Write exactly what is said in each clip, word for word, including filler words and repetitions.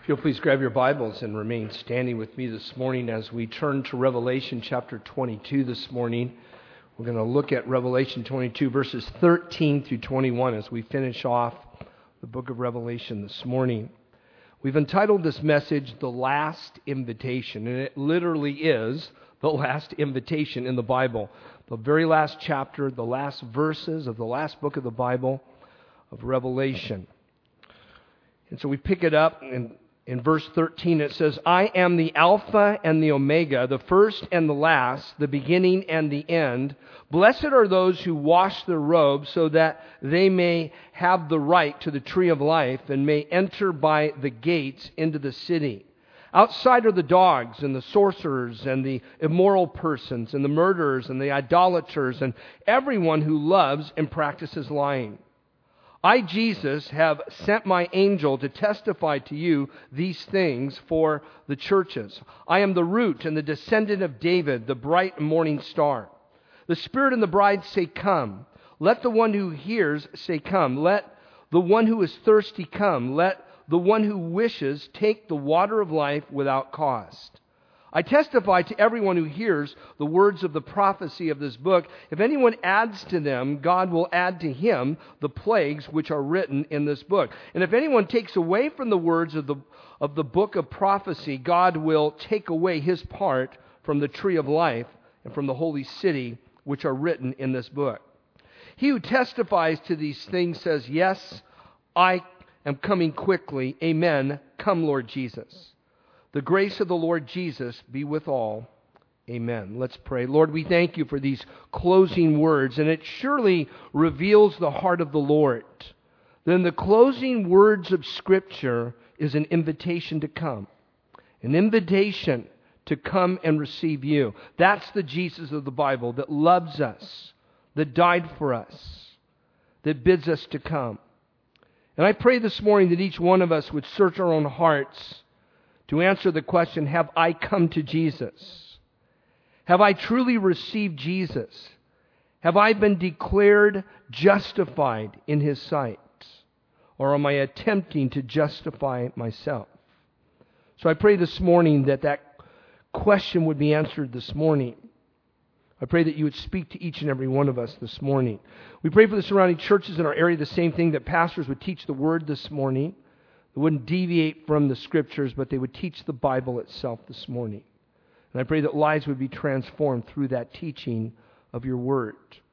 If you'll please grab your Bibles and remain standing with me this morning as we turn to Revelation chapter twenty-two this morning. We're going to look at Revelation twenty-two, verses thirteen through twenty-one as we finish off the book of Revelation this morning. We've entitled this message, The Last Invitation, and it literally is the last invitation in the Bible. The very last chapter, the last verses of the last book of the Bible of Revelation. And so we pick it up in In verse thirteen, it says, I am the Alpha and the Omega, the first and the last, the beginning and the end. Blessed are those who wash their robes so that they may have the right to the tree of life and may enter by the gates into the city. Outside are the dogs and the sorcerers and the immoral persons and the murderers and the idolaters and everyone who loves and practices lying. I, Jesus, have sent my angel to testify to you these things for the churches. I am the root and the descendant of David, the bright morning star. The Spirit and the bride say, come. Let the one who hears say, come. Let the one who is thirsty come. Let the one who wishes take the water of life without cost. I testify to everyone who hears the words of the prophecy of this book. If anyone adds to them, God will add to him the plagues which are written in this book. And if anyone takes away from the words of the, of the book of prophecy, God will take away his part from the tree of life and from the holy city which are written in this book. He who testifies to these things says, yes, I am coming quickly. Amen. Come, Lord Jesus. The grace of the Lord Jesus be with all. Amen. Let's pray. Lord, we thank you for these closing words, and it surely reveals the heart of the Lord. Then the closing words of Scripture is an invitation to come. An invitation to come and receive you. That's the Jesus of the Bible that loves us, that died for us, that bids us to come. And I pray this morning that each one of us would search our own hearts to answer the question, have I come to Jesus? Have I truly received Jesus? Have I been declared justified in His sight? Or am I attempting to justify myself? So I pray this morning that that question would be answered this morning. I pray that you would speak to each and every one of us this morning. We pray for the surrounding churches in our area, the same thing, that pastors would teach the Word this morning. They wouldn't deviate from the Scriptures, but they would teach the Bible itself this morning. And I pray that lives would be transformed through that teaching of your Word.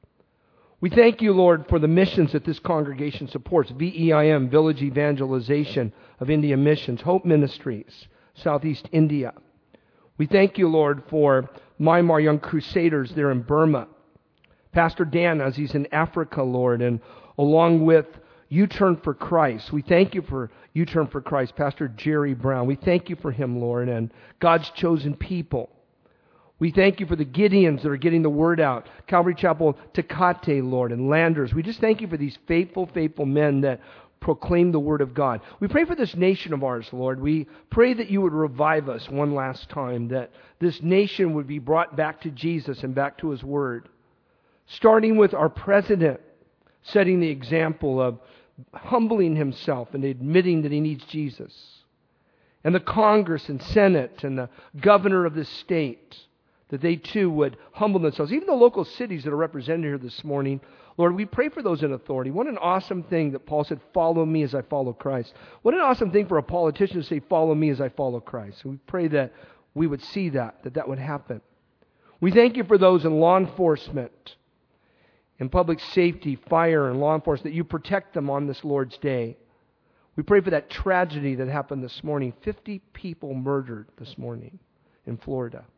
We thank you, Lord, for the missions that this congregation supports. V E I M, Village Evangelization of India Missions, Hope Ministries, Southeast India. We thank you, Lord, for Myanmar Young Crusaders there in Burma. Pastor Dan, as he's in Africa, Lord, and along with U-Turn for Christ. We thank you for U-Turn for Christ, Pastor Jerry Brown. We thank you for him, Lord, and God's chosen people. We thank you for the Gideons that are getting the word out. Calvary Chapel, Tecate, Lord, and Landers. We just thank you for these faithful, faithful men that proclaim the word of God. We pray for this nation of ours, Lord. We pray that you would revive us one last time, that this nation would be brought back to Jesus and back to His word. Starting with our president, setting the example of humbling himself and admitting that he needs Jesus. And the Congress and Senate and the governor of this state, that they too would humble themselves. Even the local cities that are represented here this morning, Lord, we pray for those in authority. What an awesome thing that Paul said, follow me as I follow Christ. What an awesome thing for a politician to say, follow me as I follow Christ. And we pray that we would see that, that that would happen. We thank you for those in law enforcement, in public safety, fire, and law enforcement, that you protect them on this Lord's Day. We pray for that tragedy that happened this morning. fifty people murdered this morning in Florida.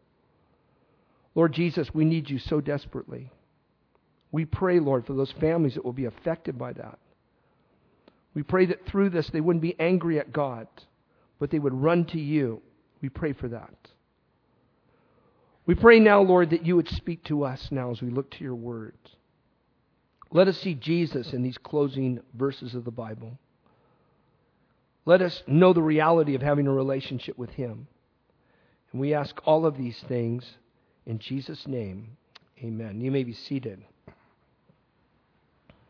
Lord Jesus, we need you so desperately. We pray, Lord, for those families that will be affected by that. We pray that through this they wouldn't be angry at God, but they would run to you. We pray for that. We pray now, Lord, that you would speak to us now as we look to your word. Let us see Jesus in these closing verses of the Bible. Let us know the reality of having a relationship with Him. And we ask all of these things in Jesus' name. Amen. You may be seated.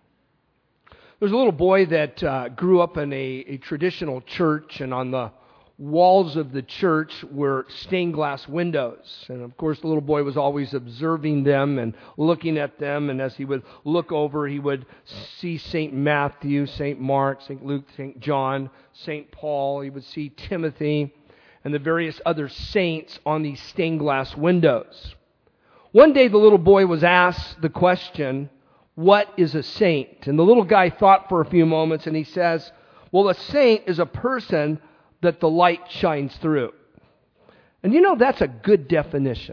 There's a little boy that uh, grew up in a, a traditional church, and on the walls of the church were stained glass windows. And of course, the little boy was always observing them and looking at them. And as he would look over, he would see Saint Matthew, Saint Mark, Saint Luke, Saint John, Saint Paul. He would see Timothy and the various other saints on these stained glass windows. One day, the little boy was asked the question, what is a saint? And the little guy thought for a few moments, and he says, well, a saint is a person that the light shines through. And you know, that's a good definition.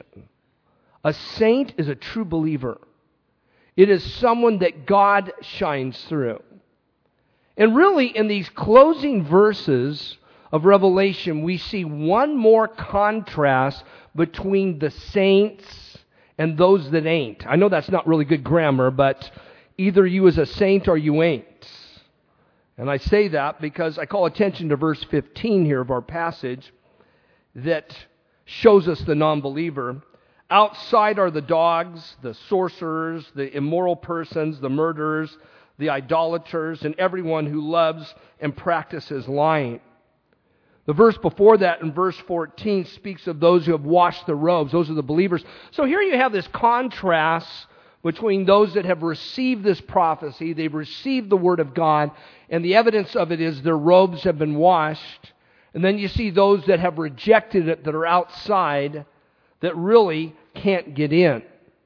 A saint is a true believer. It is someone that God shines through. And really, in these closing verses of Revelation, we see one more contrast between the saints and those that ain't. I know that's not really good grammar, but either you is a saint or you ain't. And I say that because I call attention to verse fifteen here of our passage that shows us the non-believer. Outside are the dogs, the sorcerers, the immoral persons, the murderers, the idolaters, and everyone who loves and practices lying. The verse before that, in verse fourteen, speaks of those who have washed their robes. Those are the believers. So here you have this contrast between those that have received this prophecy, they've received the Word of God, and the evidence of it is their robes have been washed. And then you see those that have rejected it, that are outside, that really can't get in.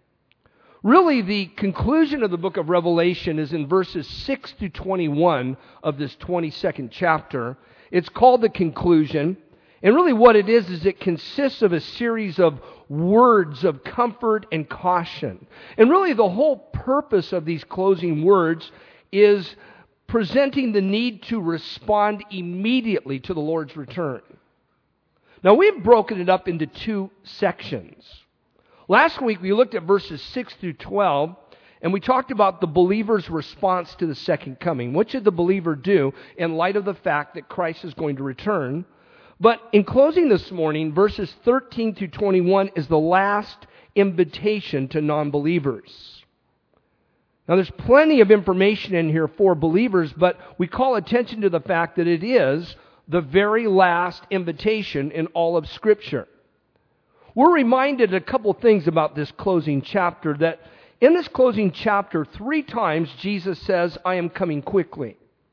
Really, the conclusion of the book of Revelation is in verses six to twenty-one of this twenty-second chapter. It's called the conclusion. And really what it is, is it consists of a series of words of comfort and caution. And really the whole purpose of these closing words is presenting the need to respond immediately to the Lord's return. Now we've broken it up into two sections. Last week we looked at verses six through twelve, and we talked about the believer's response to the second coming. What should the believer do in light of the fact that Christ is going to return? But in closing this morning, verses thirteen through twenty-one is the last invitation to non-believers. Now there's plenty of information in here for believers, but we call attention to the fact that it is the very last invitation in all of Scripture. We're reminded a couple things about this closing chapter, that in this closing chapter, three times Jesus says, I am coming quickly.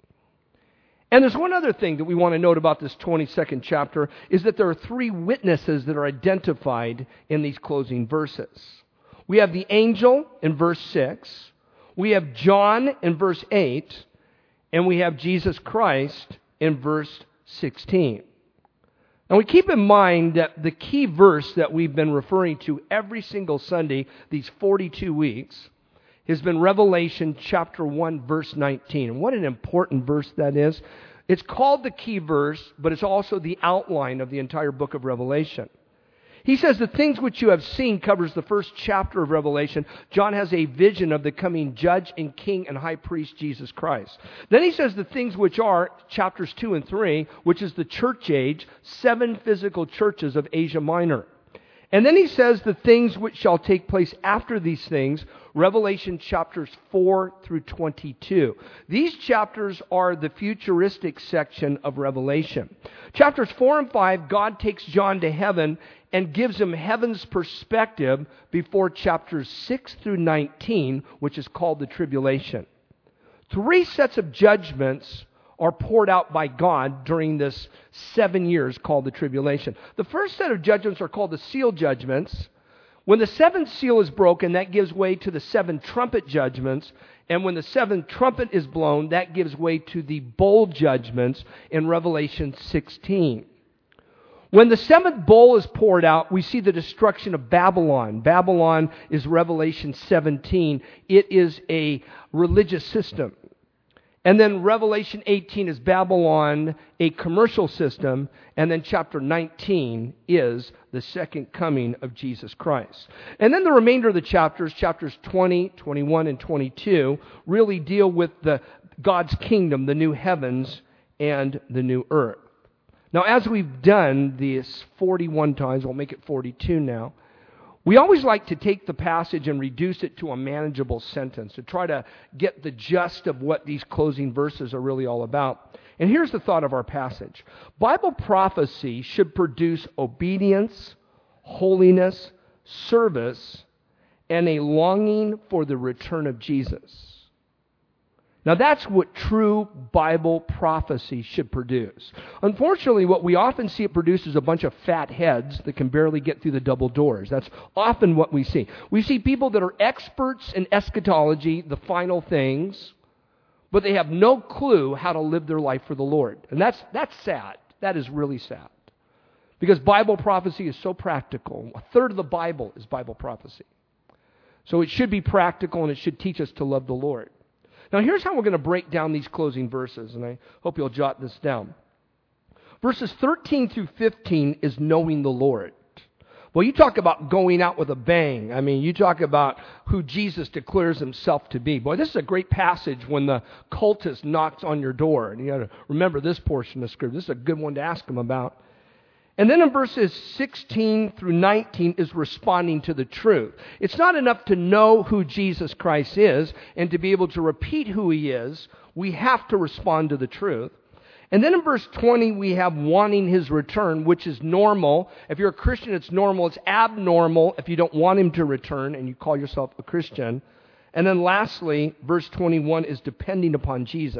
And there's one other thing that we want to note about this twenty-second chapter, is that there are three witnesses that are identified in these closing verses. We have the angel in verse six, we have John in verse eight, and we have Jesus Christ in verse sixteen. Now we keep in mind that the key verse that we've been referring to every single Sunday, these forty-two weeks, has been Revelation chapter one, verse nineteen. And what an important verse that is. It's called the key verse, but it's also the outline of the entire book of Revelation. He says the things which you have seen covers the first chapter of Revelation. John has a vision of the coming judge and king and high priest Jesus Christ. Then he says the things which are, chapters two and three, which is the church age, seven physical churches of Asia Minor. And then he says the things which shall take place after these things, Revelation chapters four through twenty-two. These chapters are the futuristic section of Revelation. Chapters four and five, God takes John to heaven and gives him heaven's perspective before chapters six through nineteen, which is called the tribulation. Three sets of judgments are poured out by God during this seven years called the tribulation. The first set of judgments are called the seal judgments. When the seventh seal is broken, that gives way to the seven trumpet judgments. And when the seventh trumpet is blown, that gives way to the bowl judgments in Revelation sixteen. When the seventh bowl is poured out, we see the destruction of Babylon. Babylon is Revelation seventeen. It is a religious system. And then Revelation eighteen is Babylon, a commercial system. And then chapter nineteen is the second coming of Jesus Christ. And then the remainder of the chapters, chapters twenty, twenty-one, and twenty-two, really deal with the God's kingdom, the new heavens and the new earth. Now, as we've done these forty-one times, we'll make it forty-two now, We always like to take the passage and reduce it to a manageable sentence to try to get the gist of what these closing verses are really all about. And here's the thought of our passage. Bible prophecy should produce obedience, holiness, service, and a longing for the return of Jesus. Now that's what true Bible prophecy should produce. Unfortunately, what we often see it produce is a bunch of fat heads that can barely get through the double doors. That's often what we see. We see people that are experts in eschatology, the final things, but they have no clue how to live their life for the Lord. And that's that's sad. That is really sad. Because Bible prophecy is so practical. A third of the Bible is Bible prophecy. So it should be practical and it should teach us to love the Lord. Now here's how we're going to break down these closing verses, and I hope you'll jot this down. Verses thirteen through fifteen is knowing the Lord. Well, you talk about going out with a bang. I mean, you talk about who Jesus declares himself to be. Boy, this is a great passage when the cultist knocks on your door. And you got to remember this portion of Scripture. This is a good one to ask him about. And then in verses sixteen through nineteen is responding to the truth. It's not enough to know who Jesus Christ is and to be able to repeat who he is. We have to respond to the truth. And then in verse twenty, we have wanting his return, which is normal. If you're a Christian, it's normal. It's abnormal if you don't want him to return and you call yourself a Christian. And then lastly, verse twenty-one is depending upon Jesus.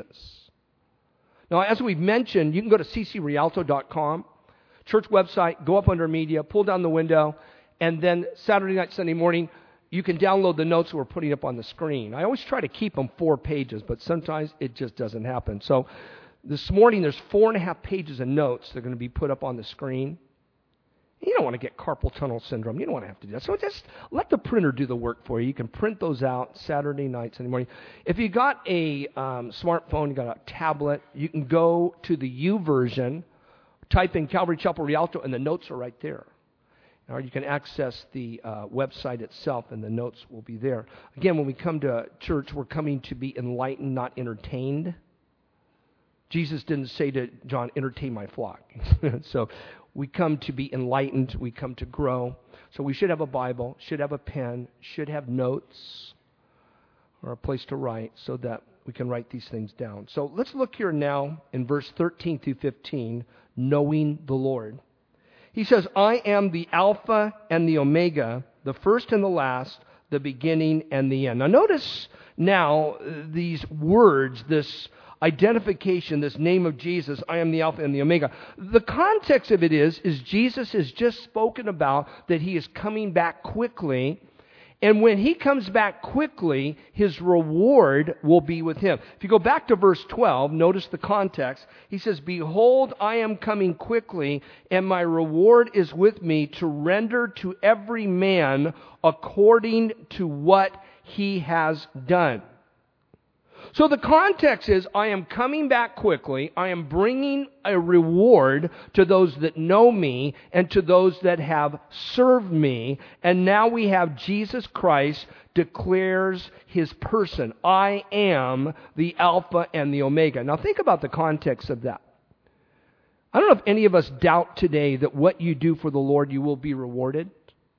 Now, as we've mentioned, you can go to c c rialto dot com. Church website, go up under media, pull down the window, and then Saturday night, Sunday morning, you can download the notes we're putting up on the screen. I always try to keep them four pages, but sometimes it just doesn't happen. So this morning, there's four and a half pages of notes that are going to be put up on the screen. You don't want to get carpal tunnel syndrome. You don't want to have to do that. So just let the printer do the work for you. You can print those out Saturday night, Sunday morning. If you got a um, smartphone, you got a tablet, you can go to the U version. Type in Calvary Chapel Rialto, and the notes are right there. Or you can access the uh, website itself, and the notes will be there. Again, when we come to church, we're coming to be enlightened, not entertained. Jesus didn't say to John, entertain my flock. So we come to be enlightened. We come to grow. So we should have a Bible, should have a pen, should have notes, or a place to write so that we can write these things down. So let's look here now in verse thirteen through fifteen, knowing the Lord. He says, I am the Alpha and the Omega, the first and the last, the beginning and the end. Now notice now these words, this identification, this name of Jesus, I am the Alpha and the Omega. The context of it is, is Jesus has just spoken about that he is coming back quickly. And when he comes back quickly, his reward will be with him. If you go back to verse twelve, notice the context. He says, behold, I am coming quickly, and my reward is with me to render to every man according to what he has done. So the context is, I am coming back quickly. I am bringing a reward to those that know me and to those that have served me. And now we have Jesus Christ declares his person. I am the Alpha and the Omega. Now think about the context of that. I don't know if any of us doubt today that what you do for the Lord, you will be rewarded.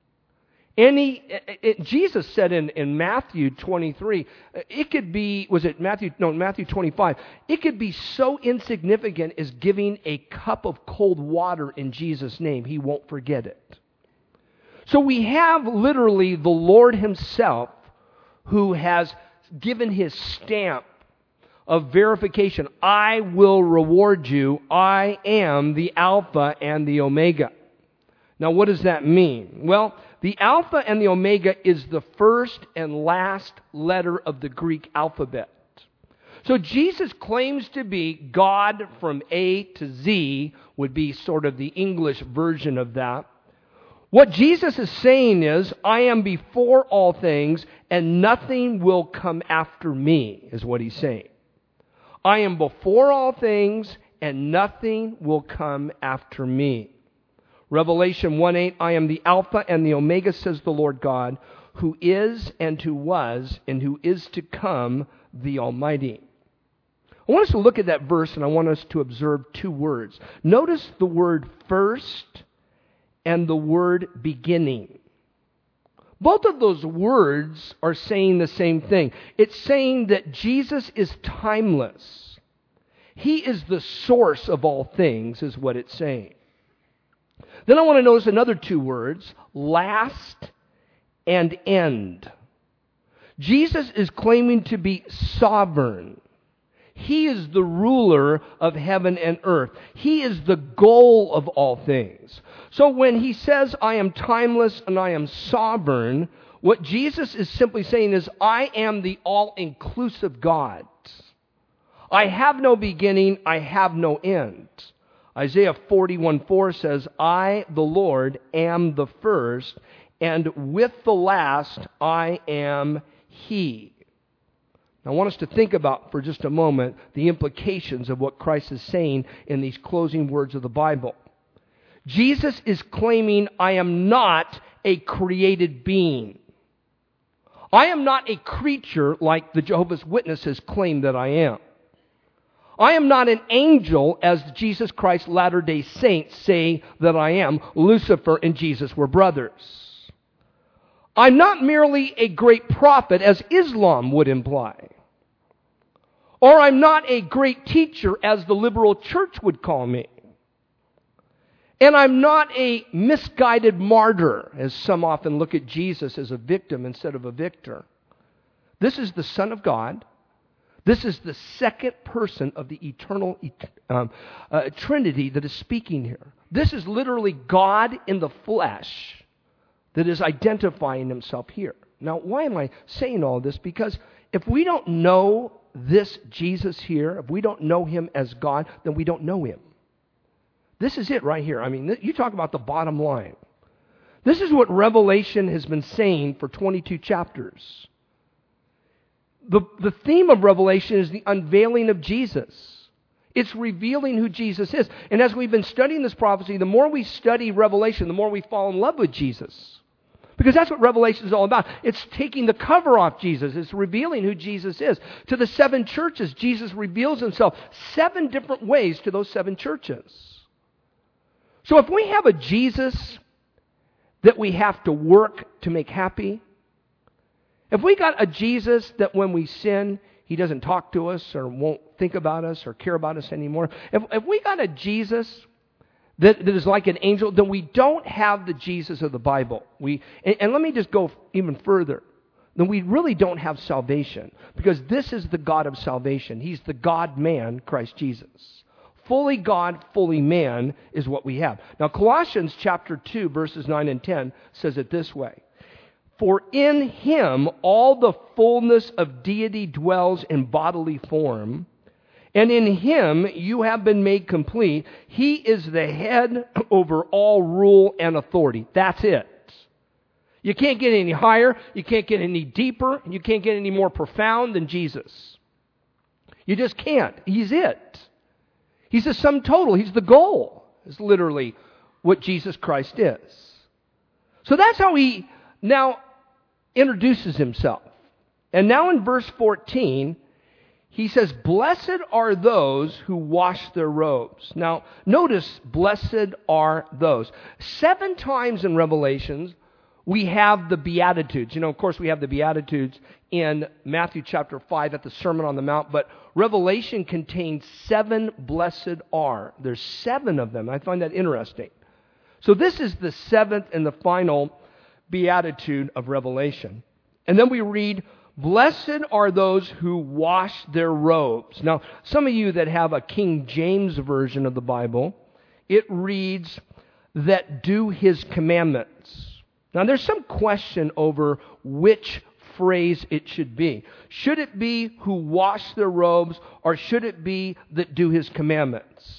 Any, it, it, Jesus said in, in Matthew twenty-three, it could be, was it Matthew, no, Matthew twenty-five, it could be so insignificant as giving a cup of cold water in Jesus' name. He won't forget it. So we have literally the Lord himself who has given his stamp of verification. I will reward you. I am the Alpha and the Omega. Now what does that mean? Well, the Alpha and the Omega is the first and last letter of the Greek alphabet. So Jesus claims to be God from A to Z, would be sort of the English version of that. What Jesus is saying is, I am before all things, and nothing will come after me, is what he's saying. I am before all things, and nothing will come after me. Revelation one eight, I am the Alpha and the Omega, says the Lord God, who is and who was and who is to come, the Almighty. I want us to look at that verse and I want us to observe two words. Notice the word first and the word beginning. Both of those words are saying the same thing. It's saying that Jesus is timeless. He is the source of all things, is what it's saying. Then I want to notice another two words, last and end. Jesus is claiming to be sovereign. He is the ruler of heaven and earth. He is the goal of all things. So when he says, I am timeless and I am sovereign, what Jesus is simply saying is, I am the all-inclusive God. I have no beginning, I have no end. Isaiah forty-one four says, I, the Lord, am the first, and with the last I am He. Now, I want us to think about for just a moment the implications of what Christ is saying in these closing words of the Bible. Jesus is claiming, I am not a created being. I am not a creature like the Jehovah's Witnesses claim that I am. I am not an angel as Jesus Christ Latter-day Saints say that I am. Lucifer and Jesus were brothers. I'm not merely a great prophet as Islam would imply. Or I'm not a great teacher as the liberal church would call me. And I'm not a misguided martyr, as some often look at Jesus as a victim instead of a victor. This is the Son of God. This is the second person of the eternal um, uh, Trinity that is speaking here. This is literally God in the flesh that is identifying himself here. Now, why am I saying all this? Because if we don't know this Jesus here, if we don't know him as God, then we don't know him. This is it right here. I mean, you talk about the bottom line. This is what Revelation has been saying for twenty-two chapters. The, the theme of Revelation is the unveiling of Jesus. It's revealing who Jesus is. And as we've been studying this prophecy, the more we study Revelation, the more we fall in love with Jesus. Because that's what Revelation is all about. It's taking the cover off Jesus. It's revealing who Jesus is. To the seven churches, Jesus reveals himself seven different ways to those seven churches. So if we have a Jesus that we have to work to make happy, if we got a Jesus that when we sin, he doesn't talk to us or won't think about us or care about us anymore, if, if we got a Jesus that, that is like an angel, then we don't have the Jesus of the Bible. We and, and let me just go even further. Then we really don't have salvation, because this is the God of salvation. He's the God-man, Christ Jesus. Fully God, fully man is what we have. Now, Colossians chapter two, verses nine and ten says it this way. For in him all the fullness of deity dwells in bodily form, and in him you have been made complete. He is the head over all rule and authority. That's it. You can't get any higher, you can't get any deeper, you can't get any more profound than Jesus. You just can't. He's it. He's the sum total. He's the goal. Is literally what Jesus Christ is. So that's how he now introduces himself. And now in verse fourteen, he says, blessed are those who wash their robes. Now, notice, blessed are those. Seven times in Revelations, we have the Beatitudes. You know, of course, we have the Beatitudes in Matthew chapter five at the Sermon on the Mount, but Revelation contains seven blessed are. There's seven of them. I find that interesting. So this is the seventh and the final Beatitude of Revelation. And then we read, blessed are those who wash their robes. Now, some of you that have a King James version of the Bible, it reads, that do his commandments. Now, there's some question over which phrase it should be. Should it be who wash their robes, or should it be that do his commandments?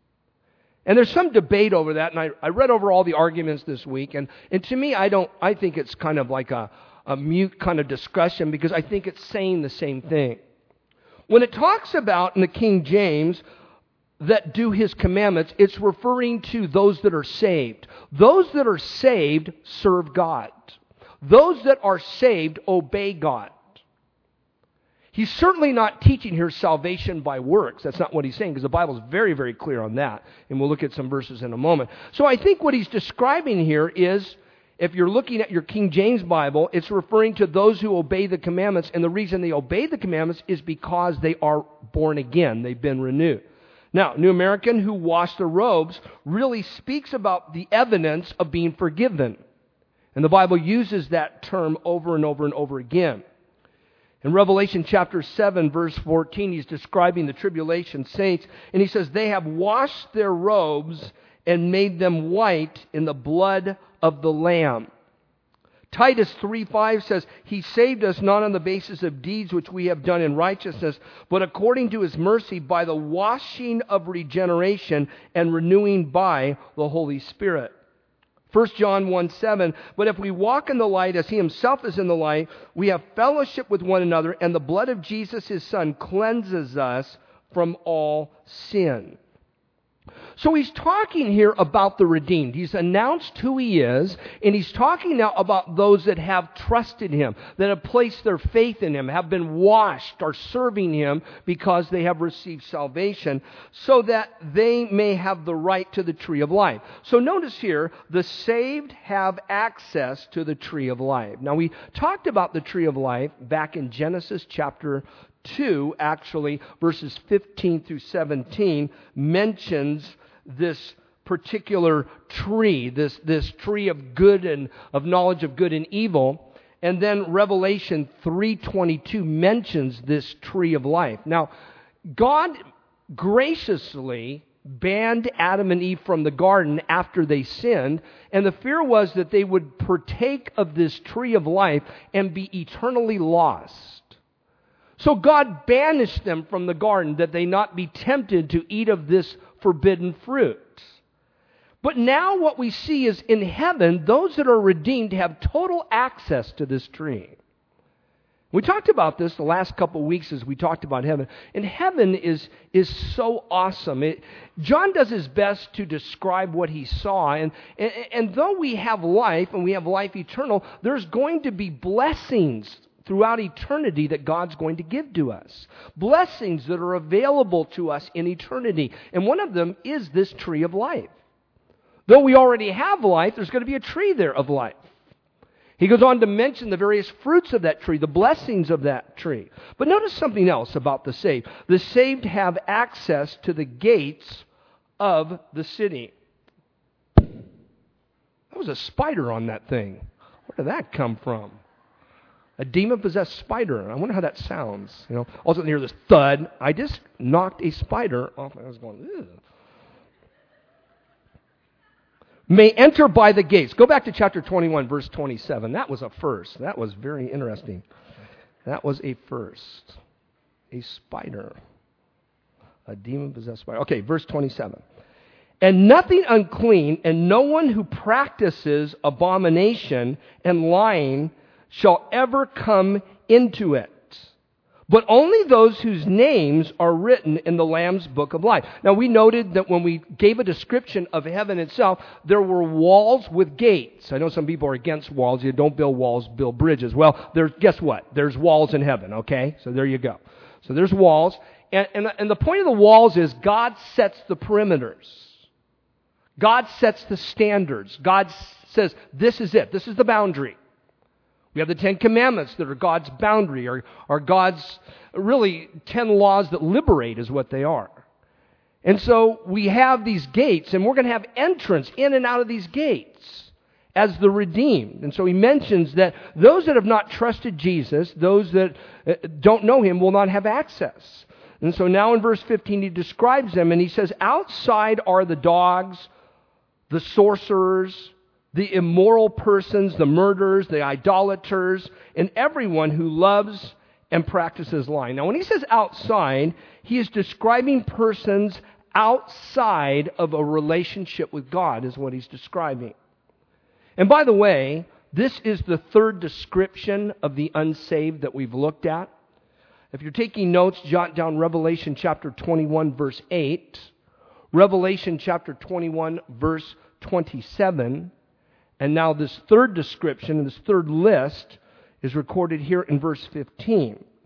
And there's some debate over that, and I, I read over all the arguments this week, and, and to me, I don't. I think it's kind of like a, a mute kind of discussion, because I think it's saying the same thing. When it talks about in the King James that do his commandments, it's referring to those that are saved. Those that are saved serve God. Those that are saved obey God. He's certainly not teaching here salvation by works. That's not what he's saying, because the Bible is very, very clear on that. And we'll look at some verses in a moment. So I think what he's describing here is If you're looking at your King James Bible, it's referring to those who obey the commandments, and the reason they obey the commandments is because they are born again. They've been renewed. Now, New American, who wash their robes, really speaks about the evidence of being forgiven. And the Bible uses that term over and over and over again. In Revelation chapter seven, verse fourteen, he's describing the tribulation saints, and he says, they have washed their robes and made them white in the blood of the Lamb. Titus three five says, He saved us not on the basis of deeds which we have done in righteousness, but according to His mercy by the washing of regeneration and renewing by the Holy Spirit. First John one seven, but if we walk in the light as He Himself is in the light, we have fellowship with one another, and the blood of Jesus, His Son, cleanses us from all sin. So he's talking here about the redeemed. He's announced who He is, and he's talking now about those that have trusted Him, that have placed their faith in Him, have been washed, are serving Him because they have received salvation, so that they may have the right to the tree of life. So notice here, the saved have access to the tree of life. Now we talked about the tree of life back in Genesis chapter two, actually, verses fifteen through seventeen, mentions this particular tree, this, this tree of good and of knowledge of good and evil. And then Revelation three twenty-two mentions this tree of life. Now, God graciously banned Adam and Eve from the garden after they sinned, and the fear was that they would partake of this tree of life and be eternally lost. So God banished them from the garden that they not be tempted to eat of this forbidden fruit. But now what we see is in heaven, those that are redeemed have total access to this tree. We talked about this the last couple of weeks as we talked about heaven. And heaven is, is so awesome. It, John does his best to describe what he saw. And, and, and though we have life and we have life eternal, there's going to be blessings throughout eternity that God's going to give to us. Blessings that are available to us in eternity. And one of them is this tree of life. Though we already have life, there's going to be a tree there of life. He goes on to mention the various fruits of that tree, the blessings of that tree. But notice something else about the saved. The saved have access to the gates of the city. That was a spider on that thing. Where did that come from? A demon-possessed spider. I wonder how that sounds. You know, all of a sudden hear this thud. I just knocked a spider off. I was going, ew. May enter by the gates. Go back to chapter twenty-one, verse twenty-seven. That was a first. That was very interesting. That was a first. A spider. A demon-possessed spider. Okay, verse twenty-seven. And nothing unclean, and no one who practices abomination and lying shall ever come into it, but only those whose names are written in the Lamb's book of life. Now, we noted that when we gave a description of heaven itself, there were walls with gates. I know some people are against walls. You don't build walls, build bridges. Well, there's, guess what? There's walls in heaven, okay? So there you go. So there's walls. And, and, and the point of the walls is God sets the perimeters. God sets the standards. God says, this is it. This is the boundary. We have the Ten Commandments that are God's boundary, or are God's, really, ten laws that liberate is what they are. And so we have these gates, and we're going to have entrance in and out of these gates as the redeemed. And so he mentions that those that have not trusted Jesus, those that don't know Him, will not have access. And so now in verse fifteen he describes them, and he says, outside are the dogs, the sorcerers, the immoral persons, the murderers, the idolaters, and everyone who loves and practices lying. Now, when he says outside, he is describing persons outside of a relationship with God, is what he's describing. And by the way, this is the third description of the unsaved that we've looked at. If you're taking notes, jot down Revelation chapter twenty-one, verse eight, Revelation chapter twenty-one, verse twenty-seven, and now this third description, this third list, is recorded here in verse fifteen.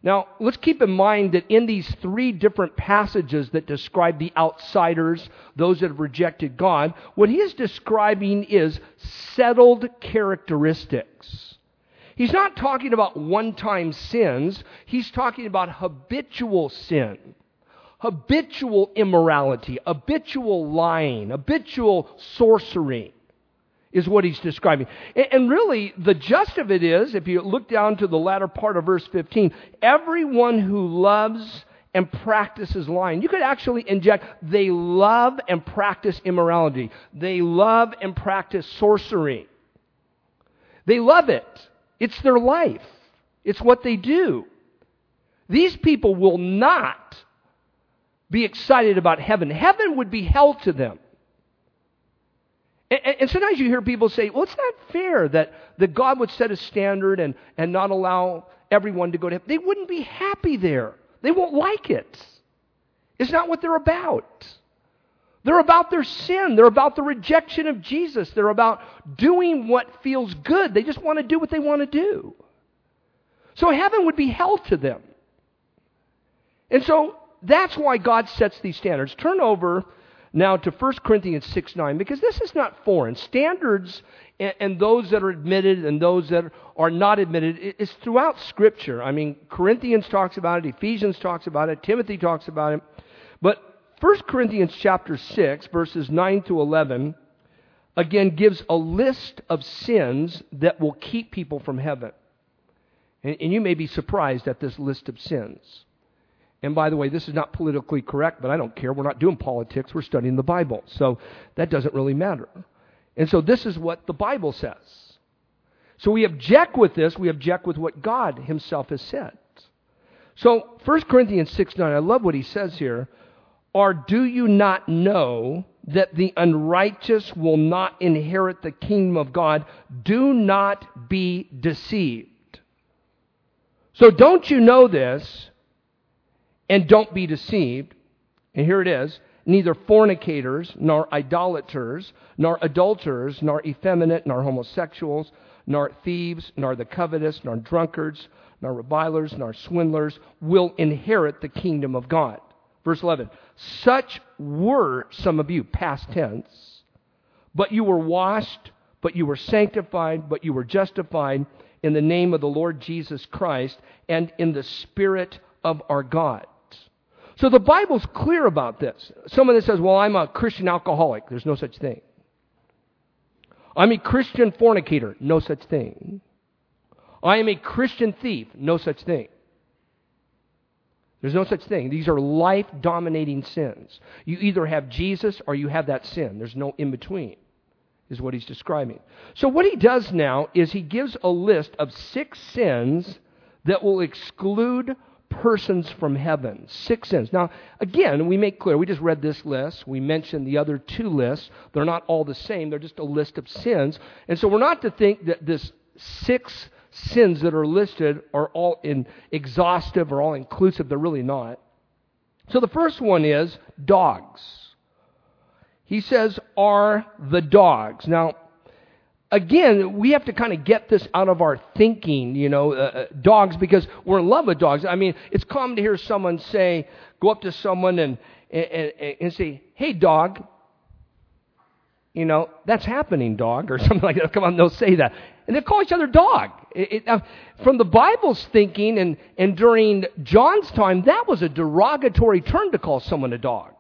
Now, let's keep in mind that in these three different passages that describe the outsiders, those that have rejected God, what he is describing is settled characteristics. He's not talking about one-time sins. He's talking about habitual sin, habitual immorality, habitual lying, habitual sorcery is what he's describing. And really, the gist of it is, if you look down to the latter part of verse fifteen, everyone who loves and practices lying. You could actually inject, they love and practice immorality. They love and practice sorcery. They love it. It's their life. It's what they do. These people will not be excited about heaven. Heaven would be hell to them. And, and sometimes you hear people say, well, it's not fair that, that God would set a standard and, and not allow everyone to go to heaven. They wouldn't be happy there. They won't like it. It's not what they're about. They're about their sin. They're about the rejection of Jesus. They're about doing what feels good. They just want to do what they want to do. So heaven would be hell to them. And so that's why God sets these standards. Turn over now to First Corinthians six nine, because this is not foreign. Standards and, and those that are admitted and those that are not admitted is throughout Scripture. I mean, Corinthians talks about it, Ephesians talks about it, Timothy talks about it. But First Corinthians chapter six, verses nine to eleven, again gives a list of sins that will keep people from heaven. And, and you may be surprised at this list of sins. And by the way, this is not politically correct, but I don't care. We're not doing politics. We're studying the Bible. So that doesn't really matter. And so this is what the Bible says. So we object with this. We object with what God himself has said. So First Corinthians six nine, I love what he says here. Or do you not know that the unrighteous will not inherit the kingdom of God? Do not be deceived. So don't you know this? And don't be deceived. And here it is. Neither fornicators, nor idolaters, nor adulterers, nor effeminate, nor homosexuals, nor thieves, nor the covetous, nor drunkards, nor revilers, nor swindlers will inherit the kingdom of God. Verse eleven. Such were some of you, past tense, but you were washed, but you were sanctified, but you were justified in the name of the Lord Jesus Christ and in the Spirit of our God. So the Bible's clear about this. Someone that says, well, I'm a Christian alcoholic. There's no such thing. I'm a Christian fornicator. No such thing. I am a Christian thief. No such thing. There's no such thing. These are life-dominating sins. You either have Jesus or you have that sin. There's no in-between, is what he's describing. So what he does now is he gives a list of six sins that will exclude persons from heaven. Six sins. Now, again, we make clear, we just read this list. We mentioned the other two lists. They're not all the same. They're just a list of sins. And so we're not to think that this six sins that are listed are all in exhaustive or all inclusive. They're really not. So the first one is dogs. He says, are the dogs. Now, again, we have to kind of get this out of our thinking, you know, uh, dogs, because we're in love with dogs. I mean, it's common to hear someone say, go up to someone and, and, and say, hey, dog, you know, that's happening, dog, or something like that. Come on, they'll say that. And they call each other dog. It, it, uh, from the Bible's thinking, and, and during John's time, that was a derogatory term to call someone a dog.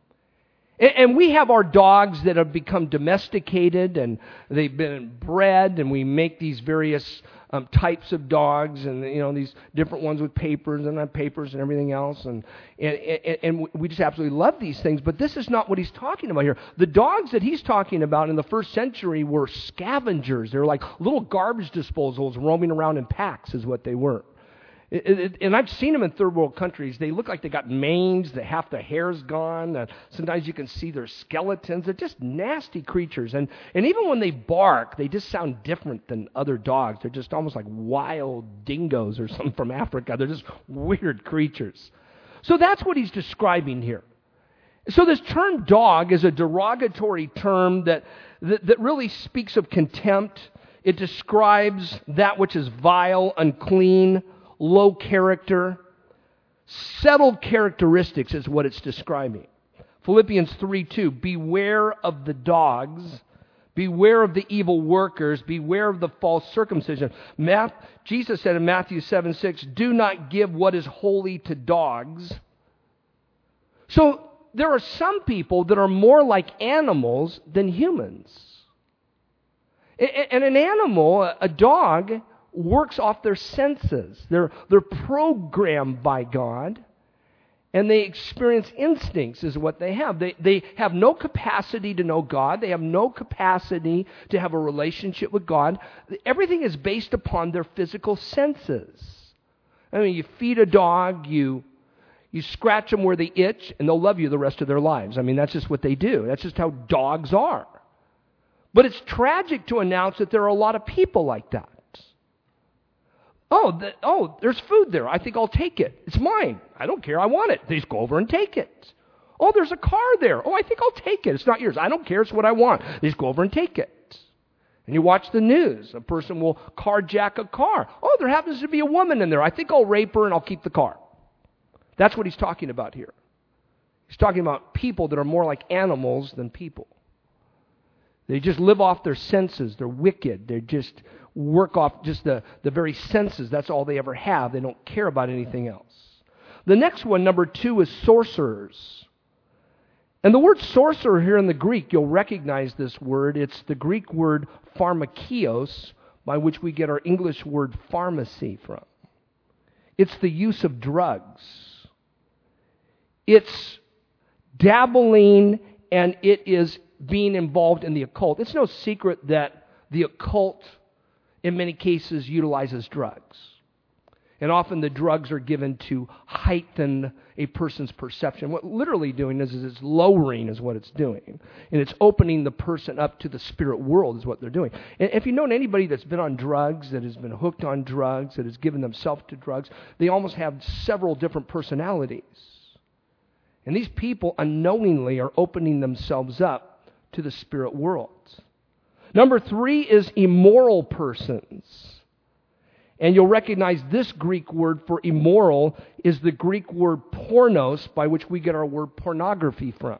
And we have our dogs that have become domesticated and they've been bred, and we make these various um, types of dogs, and you know, these different ones with papers and not papers and everything else, and, and and and we just absolutely love these things. But this is not what he's talking about here. The dogs that he's talking about in the first century were scavengers. They were like little garbage disposals roaming around in packs, is what they were. It, it, and I've seen them in third world countries. They look like they got mange, that half the hair's gone. Uh, sometimes you can see their skeletons. They're just nasty creatures. And, and even when they bark, they just sound different than other dogs. They're just almost like wild dingoes or something from Africa. They're just weird creatures. So that's what he's describing here. So this term dog is a derogatory term that, that, that really speaks of contempt. It describes that which is vile, unclean, low character. Settled characteristics is what it's describing. Philippians three two, beware of the dogs, beware of the evil workers, beware of the false circumcision. Math, Jesus said in Matthew seven six, do not give what is holy to dogs. So there are some people that are more like animals than humans. And an animal, a dog, works off their senses. They're, they're programmed by God, and they experience instincts is what they have. They, they have no capacity to know God. They have no capacity to have a relationship with God. Everything is based upon their physical senses. I mean, you feed a dog, you, you scratch them where they itch, and they'll love you the rest of their lives. I mean, that's just what they do. That's just how dogs are. But it's tragic to announce that there are a lot of people like that. Oh, the, oh, there's food there. I think I'll take it. It's mine. I don't care. I want it. They just go over and take it. Oh, there's a car there. Oh, I think I'll take it. It's not yours. I don't care. It's what I want. They just go over and take it. And you watch the news. A person will carjack a car. Oh, there happens to be a woman in there. I think I'll rape her and I'll keep the car. That's what he's talking about here. He's talking about people that are more like animals than people. They just live off their senses. They're wicked. They just work off just the, the very senses. That's all they ever have. They don't care about anything else. The next one, number two, is sorcerers. And the word sorcerer here in the Greek, you'll recognize this word. It's the Greek word pharmakios, by which we get our English word pharmacy from. It's the use of drugs. It's dabbling, and it is being involved in the occult. It's no secret that the occult, in many cases, utilizes drugs. And often the drugs are given to heighten a person's perception. What literally doing is, is it's lowering is what it's doing. And it's opening the person up to the spirit world is what they're doing. And if you know anybody that's been on drugs, that has been hooked on drugs, that has given themselves to drugs, they almost have several different personalities. And these people unknowingly are opening themselves up to the spirit world. Number three is immoral persons. And you'll recognize this Greek word for immoral is the Greek word pornos, by which we get our word pornography from.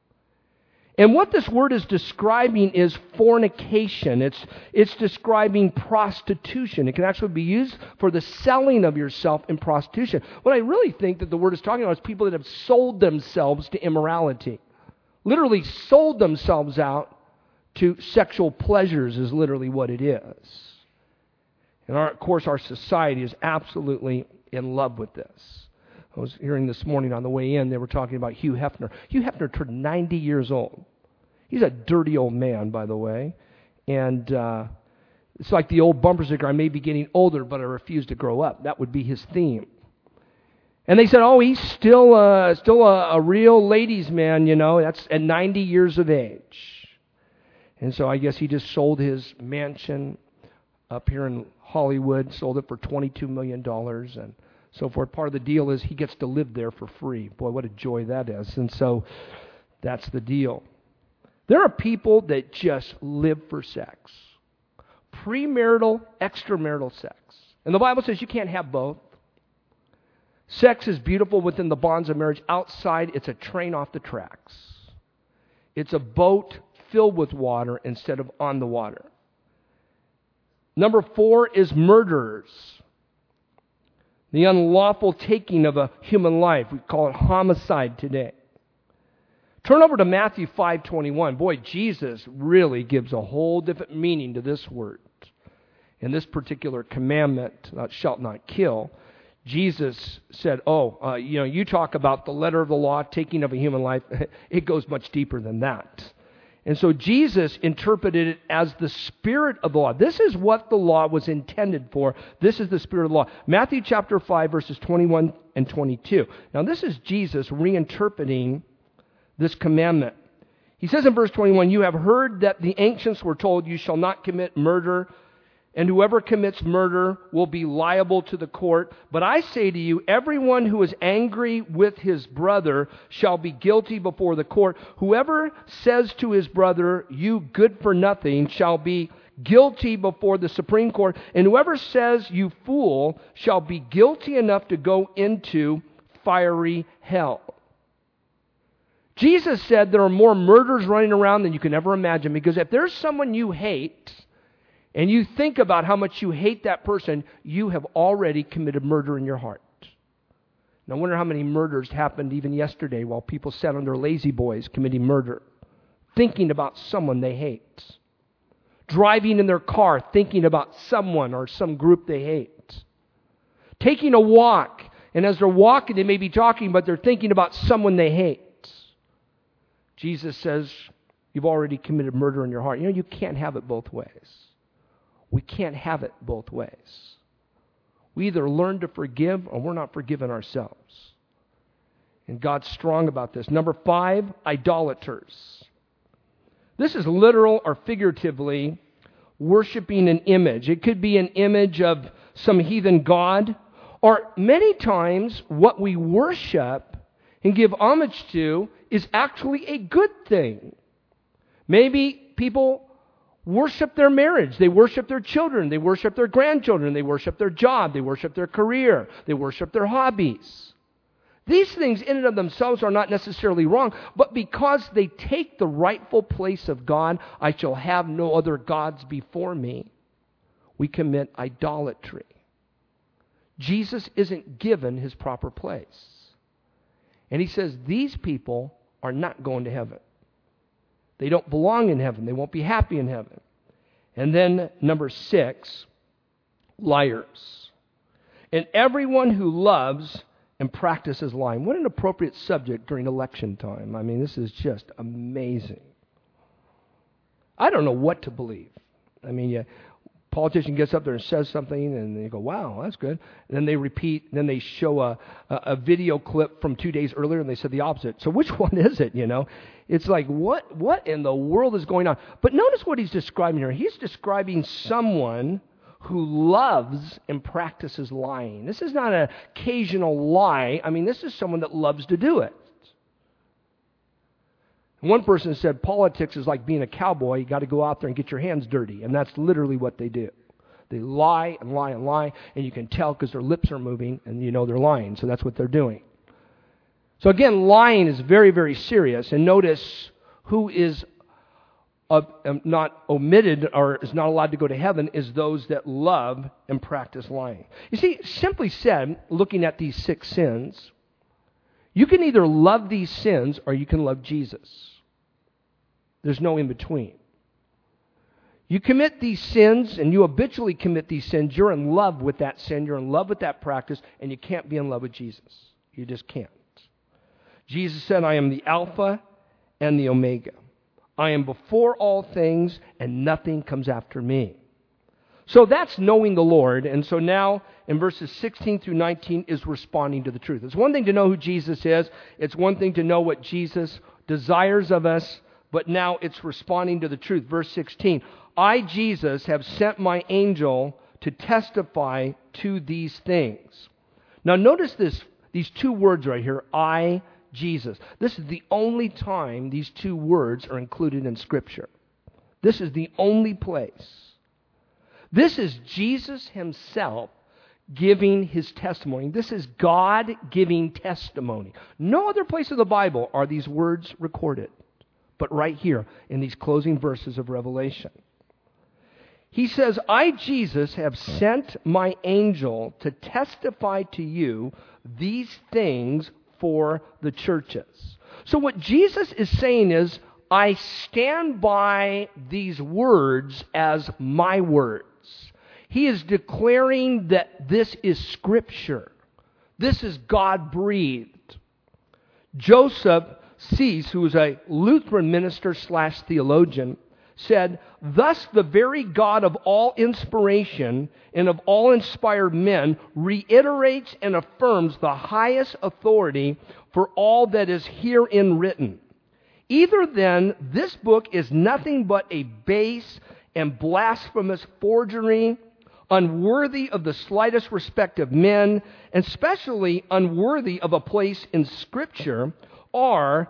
And what this word is describing is fornication. It's, it's describing prostitution. It can actually be used for the selling of yourself in prostitution. What I really think that the word is talking about is people that have sold themselves to immorality. Literally sold themselves out to sexual pleasures is literally what it is. And our, of course, our society is absolutely in love with this. I was hearing this morning on the way in, they were talking about Hugh Hefner. Hugh Hefner turned ninety years old. He's a dirty old man, by the way. And uh, it's like the old bumper sticker, I may be getting older, but I refuse to grow up. That would be his theme. And they said, oh, he's still, uh, still a, a real ladies' man, you know. That's at ninety years of age. And so I guess he just sold his mansion up here in Hollywood, sold it for twenty-two million dollars and so forth. Part of the deal is he gets to live there for free. Boy, what a joy that is. And so that's the deal. There are people that just live for sex. Premarital, extramarital sex. And the Bible says you can't have both. Sex is beautiful within the bonds of marriage. Outside, it's a train off the tracks. It's a boat filled with water instead of on the water. Number four is murderers. The unlawful taking of a human life. We call it homicide today. Turn over to Matthew five twenty-one. Boy, Jesus really gives a whole different meaning to this word. In this particular commandment, thou shalt not kill, Jesus said, oh, uh, you know, you talk about the letter of the law, taking of a human life. It goes much deeper than that. And so Jesus interpreted it as the spirit of the law. This is what the law was intended for. This is the spirit of the law. Matthew chapter five, verses twenty-one and twenty-two. Now this is Jesus reinterpreting this commandment. He says in verse twenty-one, you have heard that the ancients were told, you shall not commit murder, and whoever commits murder will be liable to the court. But I say to you, everyone who is angry with his brother shall be guilty before the court. Whoever says to his brother, you good for nothing, shall be guilty before the Supreme Court, and whoever says you fool shall be guilty enough to go into fiery hell. Jesus said there are more murders running around than you can ever imagine, because if there's someone you hate, and you think about how much you hate that person, you have already committed murder in your heart. Now, I wonder how many murders happened even yesterday while people sat on their lazy boys committing murder, thinking about someone they hate. Driving in their car, thinking about someone or some group they hate. Taking a walk, and as they're walking, they may be talking, but they're thinking about someone they hate. Jesus says, you've already committed murder in your heart. You know, you can't have it both ways. We can't have it both ways. We either learn to forgive or we're not forgiven ourselves. And God's strong about this. Number five, idolaters. This is literal or figuratively worshiping an image. It could be an image of some heathen god, or many times what we worship and give homage to is actually a good thing. Maybe people worship their marriage. They worship their children. They worship their grandchildren. They worship their job. They worship their career. They worship their hobbies. These things in and of themselves are not necessarily wrong, but because they take the rightful place of God, I shall have no other gods before me, we commit idolatry. Jesus isn't given his proper place. And he says these people are not going to heaven. They don't belong in heaven. They won't be happy in heaven. And then number six, liars. And everyone who loves and practices lying. What an appropriate subject during election time. I mean, this is just amazing. I don't know what to believe. I mean, yeah, politician gets up there and says something, and they go, wow, that's good. And then they repeat, and then they show a, a, a video clip from two days earlier, and they said the opposite. So which one is it, you know? It's like, what, what in the world is going on? But notice what he's describing here. He's describing someone who loves and practices lying. This is not an occasional lie. I mean, this is someone that loves to do it. One person said politics is like being a cowboy. You got to go out there and get your hands dirty. And that's literally what they do. They lie and lie and lie, and you can tell because their lips are moving, and you know they're lying. So that's what they're doing. So again, lying is very, very serious. And notice who is uh, not omitted or is not allowed to go to heaven is those that love and practice lying. You see, simply said, looking at these six sins, you can either love these sins or you can love Jesus. There's no in between. You commit these sins and you habitually commit these sins, you're in love with that sin, you're in love with that practice, and you can't be in love with Jesus. You just can't. Jesus said, I am the Alpha and the Omega. I am before all things, and nothing comes after me. So that's knowing the Lord. And so now in verses sixteen through nineteen is responding to the truth. It's one thing to know who Jesus is. It's one thing to know what Jesus desires of us. But now it's responding to the truth. Verse sixteen, I, Jesus, have sent my angel to testify to these things. Now notice this, these two words right here, I, Jesus. This is the only time these two words are included in Scripture. This is the only place. This is Jesus himself giving his testimony. This is God giving testimony. No other place of the Bible are these words recorded, but right here in these closing verses of Revelation. He says, I, Jesus, have sent my angel to testify to you these things for the churches. So what Jesus is saying is, I stand by these words as my words. He is declaring that this is Scripture. This is God-breathed. Joseph Cease, who was a Lutheran minister slash theologian, said, thus the very God of all inspiration and of all inspired men reiterates and affirms the highest authority for all that is herein written. Either then, this book is nothing but a base and blasphemous forgery, unworthy of the slightest respect of men, and especially unworthy of a place in Scripture, or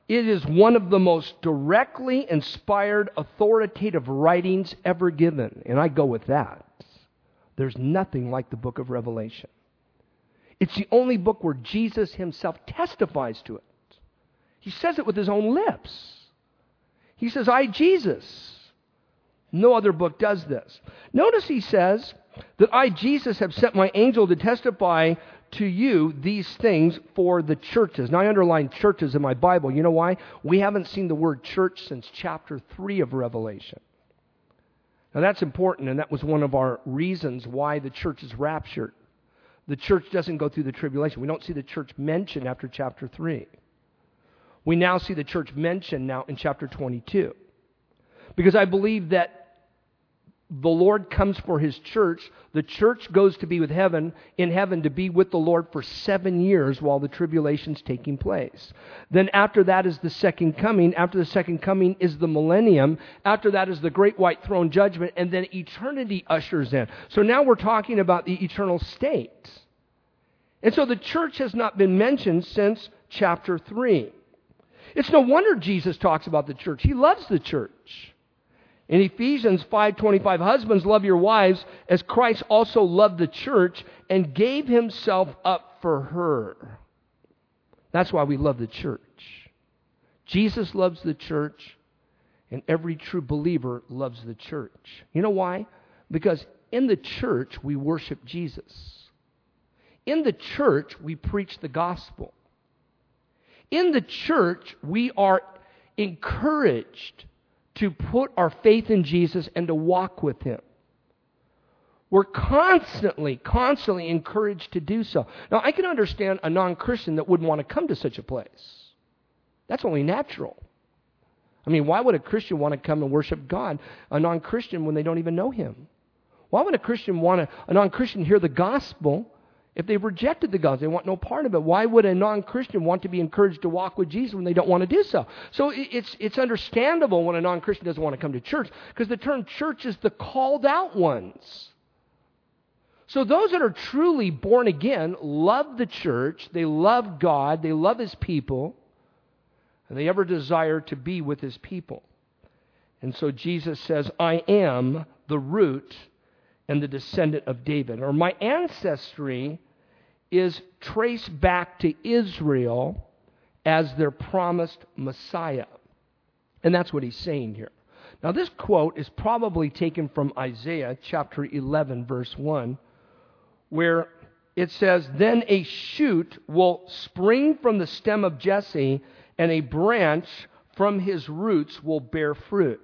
It is one of the most directly inspired, authoritative writings ever given. And I go with that. There's nothing like the book of Revelation. It's the only book where Jesus himself testifies to it. He says it with his own lips. He says, I, Jesus. No other book does this. Notice he says that I, Jesus, have sent my angel to testify to you these things for the churches. Now, I underline churches in my Bible. You know why? We haven't seen the word church since chapter three of Revelation. Now, that's important, and that was one of our reasons why the church is raptured. The church doesn't go through the tribulation. We don't see the church mentioned after chapter three. We now see the church mentioned now in chapter twenty-two. Because I believe that the Lord comes for his church. The church goes to be with heaven, in heaven to be with the Lord for seven years while the tribulation's taking place. Then after that is the second coming. After the second coming is the millennium. After that is the great white throne judgment. And then eternity ushers in. So now we're talking about the eternal state. And so the church has not been mentioned since chapter three. It's no wonder Jesus talks about the church. He loves the church. In Ephesians five twenty-five, husbands, love your wives as Christ also loved the church and gave himself up for her. That's why we love the church. Jesus loves the church, and every true believer loves the church. You know why? Because in the church, we worship Jesus. In the church, we preach the gospel. In the church, we are encouraged to put our faith in Jesus and to walk with him. We're constantly, constantly encouraged to do so. Now, I can understand a non-Christian that wouldn't want to come to such a place. That's only natural. I mean, why would a Christian want to come and worship God, a non-Christian, when they don't even know him? Why would a Christian want to, a non-Christian hear the gospel if they've rejected the gospel? They want no part of it. Why would a non-Christian want to be encouraged to walk with Jesus when they don't want to do so? So it's it's understandable when a non-Christian doesn't want to come to church, because the term church is the called out ones. So those that are truly born again love the church, they love God, they love his people, and they ever desire to be with his people. And so Jesus says, I am the root and the descendant of David. Or my ancestry is traced back to Israel as their promised Messiah. And that's what he's saying here. Now, this quote is probably taken from Isaiah chapter eleven, verse one, where it says, then a shoot will spring from the stem of Jesse, and a branch from his roots will bear fruit.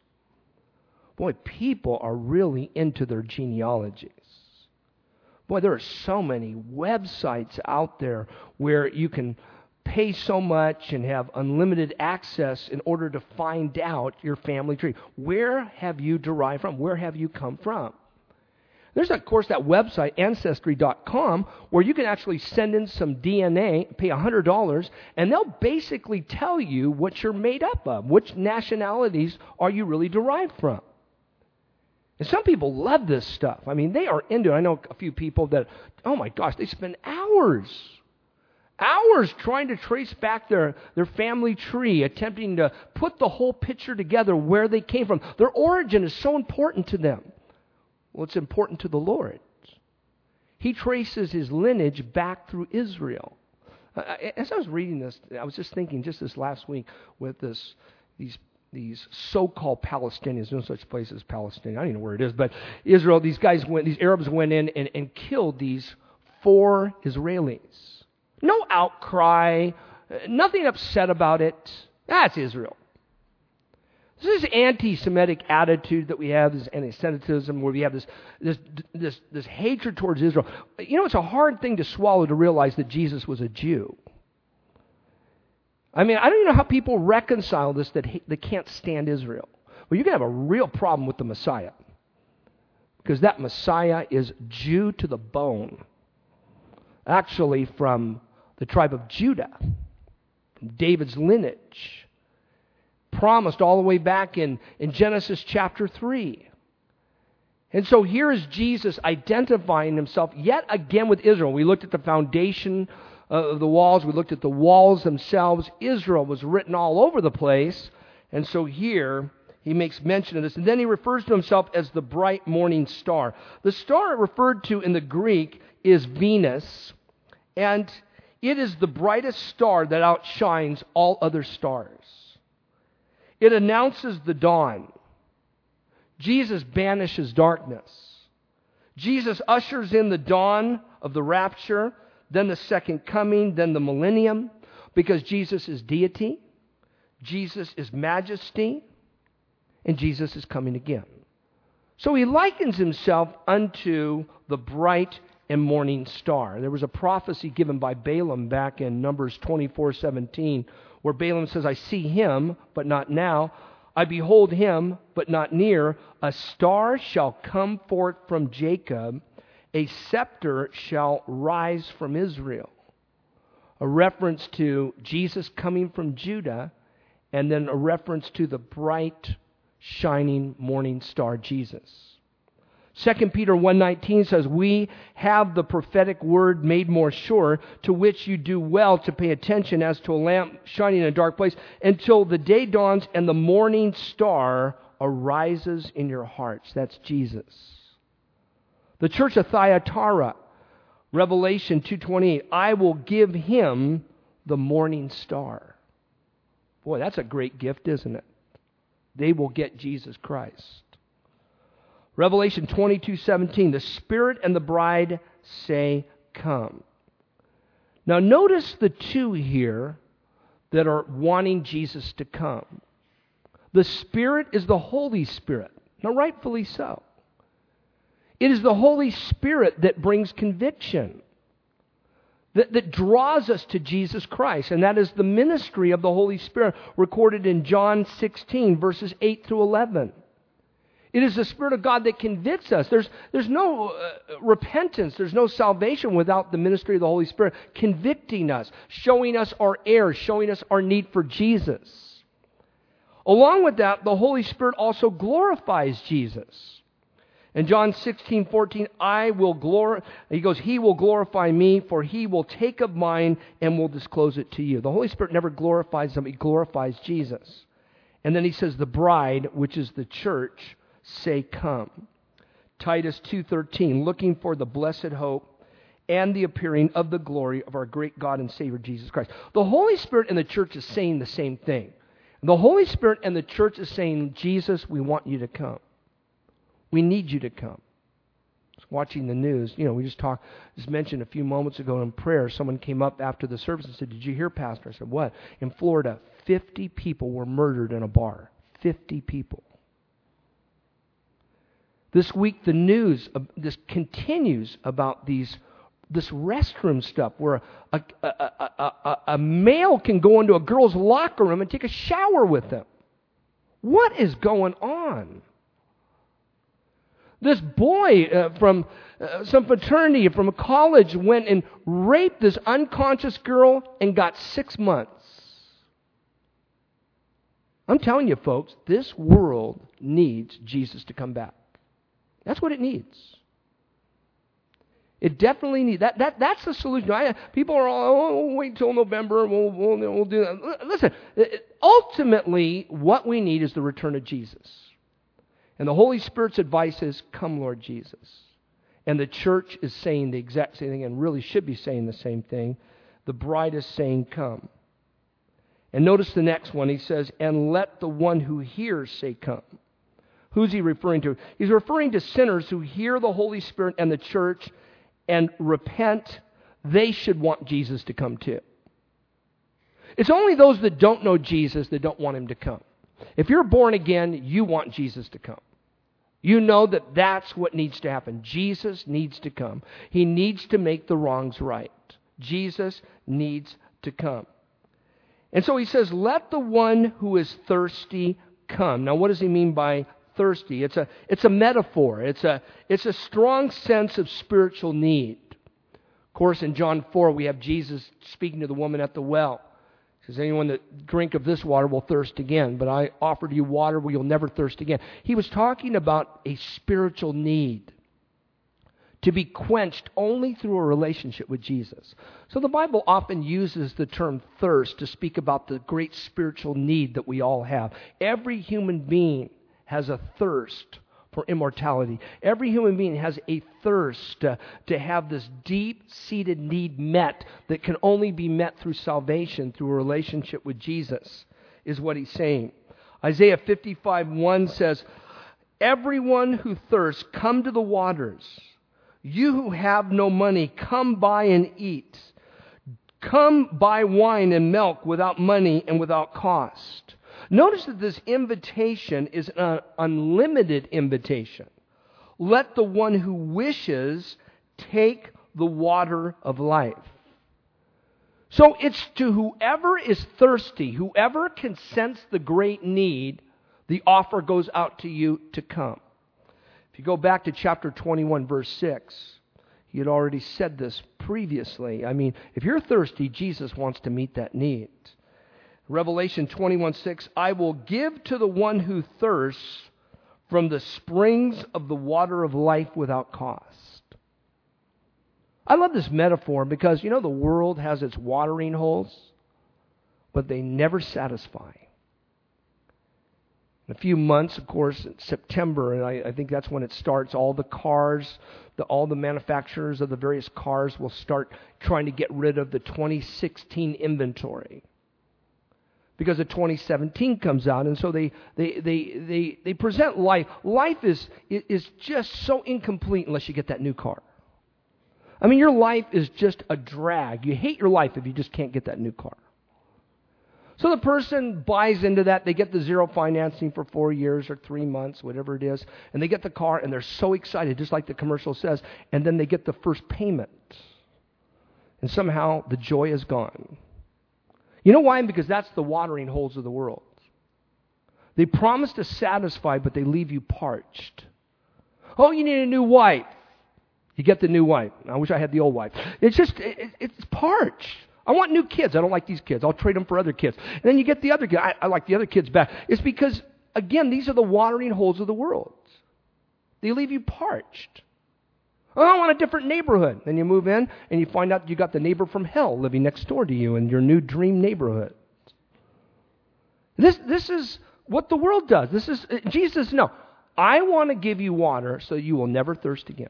Boy, people are really into their genealogies. Boy, there are so many websites out there where you can pay so much and have unlimited access in order to find out your family tree. Where have you derived from? Where have you come from? There's, of course, that website, Ancestry dot com, where you can actually send in some D N A, pay one hundred dollars, and they'll basically tell you what you're made up of. Which nationalities are you really derived from? And some people love this stuff. I mean, they are into it. I know a few people that, oh my gosh, they spend hours, hours trying to trace back their, their family tree, attempting to put the whole picture together where they came from. Their origin is so important to them. Well, it's important to the Lord. He traces his lineage back through Israel. As I was reading this, I was just thinking just this last week with this these these so-called Palestinians, no such place as Palestine, I don't even know where it is, but Israel, these guys went, these Arabs went in and, and killed these four Israelis. No outcry, nothing upset about it. That's Israel. This is anti-Semitic attitude that we have, this anti-Semitism, where we have this, this this this hatred towards Israel. You know, it's a hard thing to swallow to realize that Jesus was a Jew. I mean, I don't even know how people reconcile this, that they can't stand Israel. Well, you're going to have a real problem with the Messiah, because that Messiah is Jew to the bone. Actually, from the tribe of Judah, from David's lineage, promised all the way back in, in Genesis chapter three. And so here is Jesus identifying himself yet again with Israel. We looked at the foundation of the walls. We looked at the walls themselves. Israel was written all over the place. And so here he makes mention of this. And then he refers to himself as the bright morning star. The star referred to in the Greek is Venus. And it is the brightest star that outshines all other stars. It announces the dawn. Jesus banishes darkness. Jesus ushers in the dawn of the rapture, then the second coming, then the millennium, because Jesus is deity, Jesus is majesty, and Jesus is coming again. So he likens himself unto the bright and morning star. There was a prophecy given by Balaam back in Numbers twenty-four seventeen, where Balaam says, I see him, but not now. I behold him, but not near. A star shall come forth from Jacob. A scepter shall rise from Israel. A reference to Jesus coming from Judah, and then a reference to the bright, shining morning star, Jesus. Second Peter one nineteen says, we have the prophetic word made more sure, to which you do well to pay attention as to a lamp shining in a dark place, until the day dawns and the morning star arises in your hearts. That's Jesus. The church of Thyatira, Revelation two twenty-eight, I will give him the morning star. Boy, that's a great gift, isn't it? They will get Jesus Christ. Revelation twenty-two seventeen, the Spirit and the bride say, come. Now notice the two here that are wanting Jesus to come. The Spirit is the Holy Spirit. Now rightfully so. It is the Holy Spirit that brings conviction, that, that draws us to Jesus Christ. And that is the ministry of the Holy Spirit recorded in John sixteen, verses eight through eleven. It is the Spirit of God that convicts us. There's, there's no uh, repentance. There's no salvation without the ministry of the Holy Spirit convicting us, showing us our errors, showing us our need for Jesus. Along with that, the Holy Spirit also glorifies Jesus. In John sixteen fourteen, I will glor- he goes, he will glorify me, for he will take of mine and will disclose it to you. The Holy Spirit never glorifies them, he glorifies Jesus. And then he says, the bride, which is the church, say, come. Titus two thirteen, looking for the blessed hope and the appearing of the glory of our great God and Savior Jesus Christ. The Holy Spirit and the church is saying the same thing. The Holy Spirit and the church is saying, Jesus, we want you to come. We need you to come. Watching the news, you know, we just talked, just mentioned a few moments ago in prayer, someone came up after the service and said, did you hear, Pastor? I said, what? In Florida, fifty people were murdered in a bar. fifty people. This week, the news uh, this continues about these this restroom stuff where a, a, a, a, a male can go into a girl's locker room and take a shower with them. What is going on? This boy uh, from uh, some fraternity, from a college, went and raped this unconscious girl and got six months. I'm telling you, folks, this world needs Jesus to come back. That's what it needs. It definitely needs that. That that's the solution. I, people are all, oh, we'll wait until November. We'll we'll, we'll do that. Listen, ultimately, what we need is the return of Jesus. And the Holy Spirit's advice is, come, Lord Jesus. And the church is saying the exact same thing, and really should be saying the same thing. The bride is saying, come. And notice the next one. He says, and let the one who hears say, come. Who's he referring to? He's referring to sinners who hear the Holy Spirit and the church and repent. They should want Jesus to come too. It's only those that don't know Jesus that don't want him to come. If you're born again, you want Jesus to come. You know that that's what needs to happen. Jesus needs to come. He needs to make the wrongs right. Jesus needs to come. And so he says, let the one who is thirsty come. Now, what does he mean by thirsty? It's a, it's a metaphor. It's a, it's a strong sense of spiritual need. Of course, in John four, we have Jesus speaking to the woman at the well. He says, anyone that drink of this water will thirst again, but I offer to you water where you'll never thirst again. He was talking about a spiritual need to be quenched only through a relationship with Jesus. So the Bible often uses the term thirst to speak about the great spiritual need that we all have. Every human being has a thirst for immortality. Every human being has a thirst to, to have this deep-seated need met that can only be met through salvation, through a relationship with Jesus, is what he's saying. Isaiah fifty-five one says, "Everyone who thirsts, come to the waters. You who have no money, come buy and eat. Come buy wine and milk without money and without cost." Notice that this invitation is an unlimited invitation. Let the one who wishes take the water of life. So it's to whoever is thirsty, whoever can sense the great need, the offer goes out to you to come. If you go back to chapter twenty-one, verse six, he had already said this previously. I mean, if you're thirsty, Jesus wants to meet that need. Revelation twenty-one six, "I will give to the one who thirsts from the springs of the water of life without cost." I love this metaphor because, you know, the world has its watering holes, but they never satisfy. In a few months, of course, in September, and I, I think that's when it starts, all the cars, the, all the manufacturers of the various cars will start trying to get rid of the twenty sixteen inventory. Because the twenty seventeen comes out, and so they they they they, they present life. Life is is just so incomplete unless you get that new car. I mean, your life is just a drag. You hate your life if you just can't get that new car. So the person buys into that. They get the zero financing for four years or three months, whatever it is, and they get the car, and they're so excited, just like the commercial says, and then they get the first payment. And somehow the joy is gone. You know why? Because that's the watering holes of the world. They promise to satisfy, but they leave you parched. Oh, you need a new wife. You get the new wife. I wish I had the old wife. It's just, it, it's parched. I want new kids. I don't like these kids. I'll trade them for other kids. And then you get the other kids. I, I like the other kids back. It's because, again, these are the watering holes of the world. They leave you parched. Oh, I want a different neighborhood. Then you move in and you find out you got the neighbor from hell living next door to you in your new dream neighborhood. This, this is what the world does. This is Jesus. No, I want to give you water so you will never thirst again.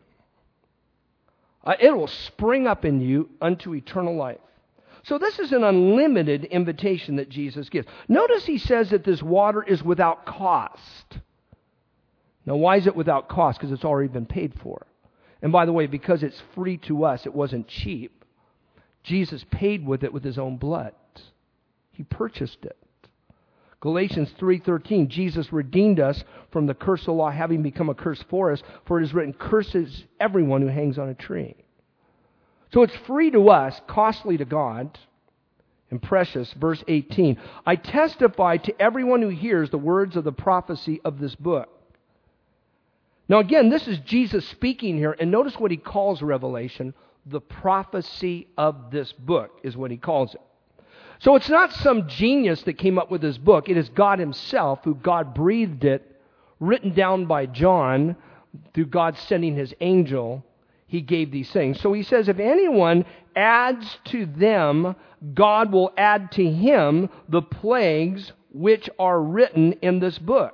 Uh, it will spring up in you unto eternal life. So this is an unlimited invitation that Jesus gives. Notice he says that this water is without cost. Now, why is it without cost? Because it's already been paid for. And by the way, because it's free to us, it wasn't cheap. Jesus paid with it with his own blood. He purchased it. Galatians three thirteen, Jesus redeemed us from the curse of the law, having become a curse for us, for it is written, "Curses everyone who hangs on a tree." So it's free to us, costly to God, and precious. Verse eighteen, "I testify to everyone who hears the words of the prophecy of this book." Now again, this is Jesus speaking here, and notice what he calls Revelation. The prophecy of this book is what he calls it. So it's not some genius that came up with this book. It is God himself, who God breathed it, written down by John, through God sending his angel. He gave these things. So he says, if anyone adds to them, God will add to him the plagues which are written in this book.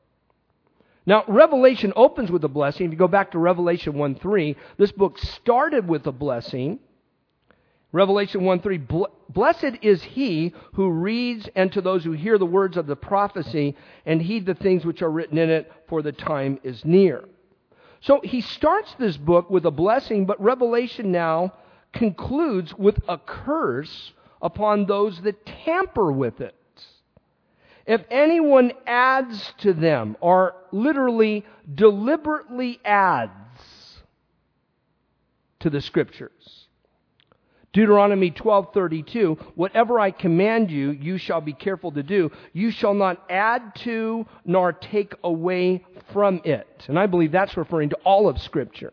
Now, Revelation opens with a blessing. If you go back to Revelation one three, this book started with a blessing. Revelation one three, "Blessed is he who reads, and to those who hear the words of the prophecy, and heed the things which are written in it, for the time is near." So he starts this book with a blessing, but Revelation now concludes with a curse upon those that tamper with it. If anyone adds to them, or literally deliberately adds to the Scriptures. Deuteronomy twelve thirty-two, "Whatever I command you, you shall be careful to do. You shall not add to nor take away from it." And I believe that's referring to all of Scripture.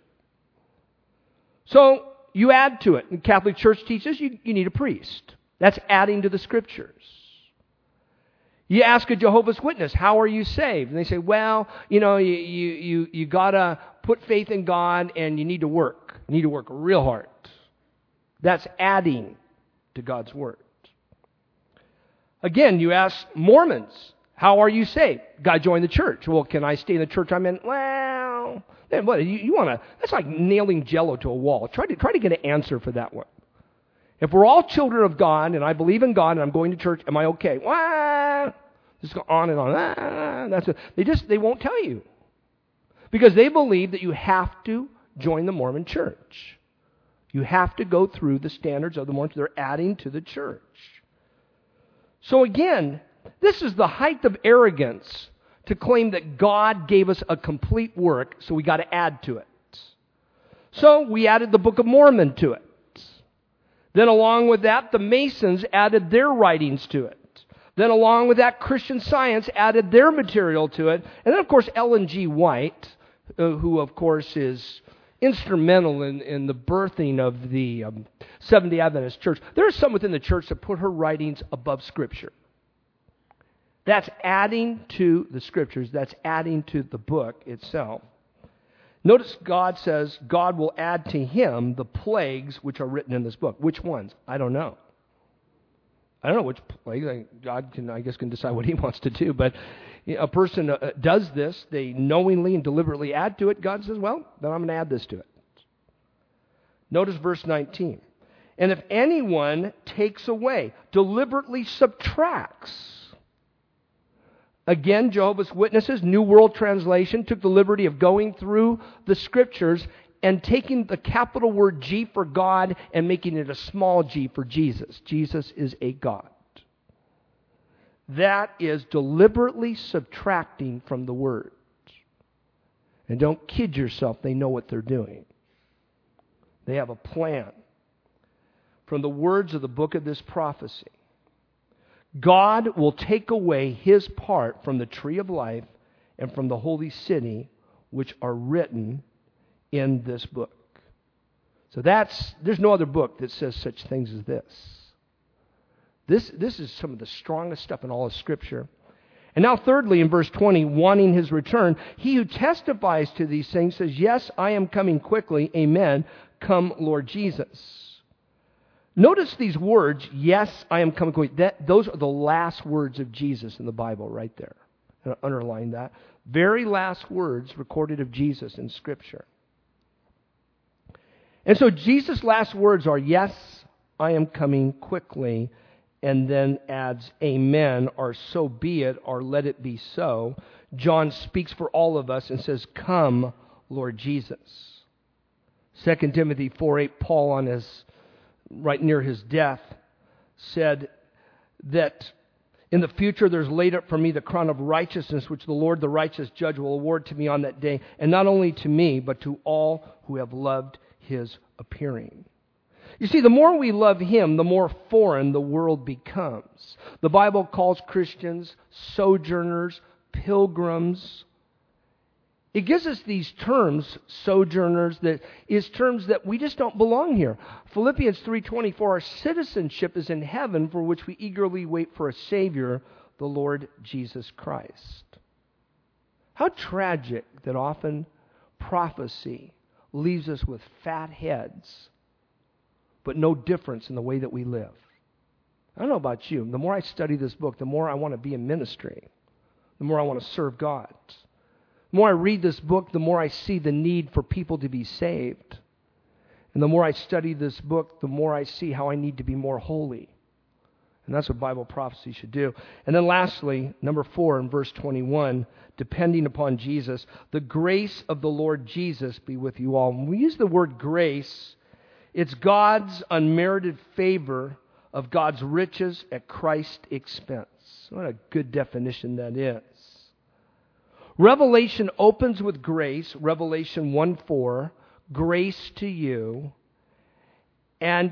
So you add to it. The Catholic Church teaches you, you need a priest. That's adding to the Scriptures. You ask a Jehovah's Witness, how are you saved? And they say, well, you know, you, you, you, you got to put faith in God and you need to work. You need to work real hard. That's adding to God's Word. Again, you ask Mormons, how are you saved? Got to join the church. Well, can I stay in the church I'm in? Well, then what? You, you want to? That's like nailing Jello to a wall. Try to try to get an answer for that one. If we're all children of God and I believe in God and I'm going to church, am I okay? Well, just go on and on. Ah, that's what, they just they won't tell you because they believe that you have to join the Mormon church. You have to go through the standards of the Mormons. They're adding to the church. So again, this is the height of arrogance to claim that God gave us a complete work, so we got to add to it. So we added the Book of Mormon to it. Then along with that, the Masons added their writings to it. Then along with that, Christian Science added their material to it. And then, of course, Ellen G. White, uh, who, of course, is instrumental in, in the birthing of the um, Seventh-day Adventist Church. There are some within the church that put her writings above Scripture. That's adding to the Scriptures. That's adding to the book itself. Notice God says God will add to him the plagues which are written in this book. Which ones? I don't know. I don't know which plagues. God can, I guess, can decide what he wants to do. But a person uh, does this. They knowingly and deliberately add to it. God says, well, then I'm going to add this to it. Notice verse nineteen. And if anyone takes away, deliberately subtracts. Again, Jehovah's Witnesses, New World Translation, took the liberty of going through the Scriptures and taking the capital word G for God and making it a small g for Jesus. Jesus is a God. That is deliberately subtracting from the words. And don't kid yourself, they know what they're doing. They have a plan. From the words of the book of this prophecy, God will take away his part from the tree of life and from the holy city, which are written in this book. So that's, there's no other book that says such things as this. This, this is some of the strongest stuff in all of Scripture. And now thirdly, in verse twenty, wanting his return, he who testifies to these things says, yes, I am coming quickly. Amen. Come, Lord Jesus. Notice these words, yes, I am coming quickly. That, those are the last words of Jesus in the Bible right there. And I underline that. Very last words recorded of Jesus in Scripture. And so Jesus' last words are, yes, I am coming quickly, and then adds, amen, or so be it, or let it be so. John speaks for all of us and says, come, Lord Jesus. Second Timothy four eight, Paul on his, right near his death, said that in the future there's laid up for me the crown of righteousness, which the Lord, the righteous judge, will award to me on that day, and not only to me, but to all who have loved his appearing. You see, the more we love him, the more foreign the world becomes. The Bible calls Christians sojourners, pilgrims. It gives us these terms, sojourners, that is terms that we just don't belong here. Philippians three twenty-four, our citizenship is in heaven, for which we eagerly wait for a Savior, the Lord Jesus Christ. How tragic that often prophecy leaves us with fat heads, but no difference in the way that we live. I don't know about you. The more I study this book, the more I want to be in ministry. The more I want to serve God. The more I read this book, the more I see the need for people to be saved. And the more I study this book, the more I see how I need to be more holy. And that's what Bible prophecy should do. And then lastly, number four in verse twenty-one, depending upon Jesus, the grace of the Lord Jesus be with you all. When we use the word grace, it's God's unmerited favor of God's riches at Christ's expense. What a good definition that is. Revelation opens with grace, Revelation one four, grace to you. And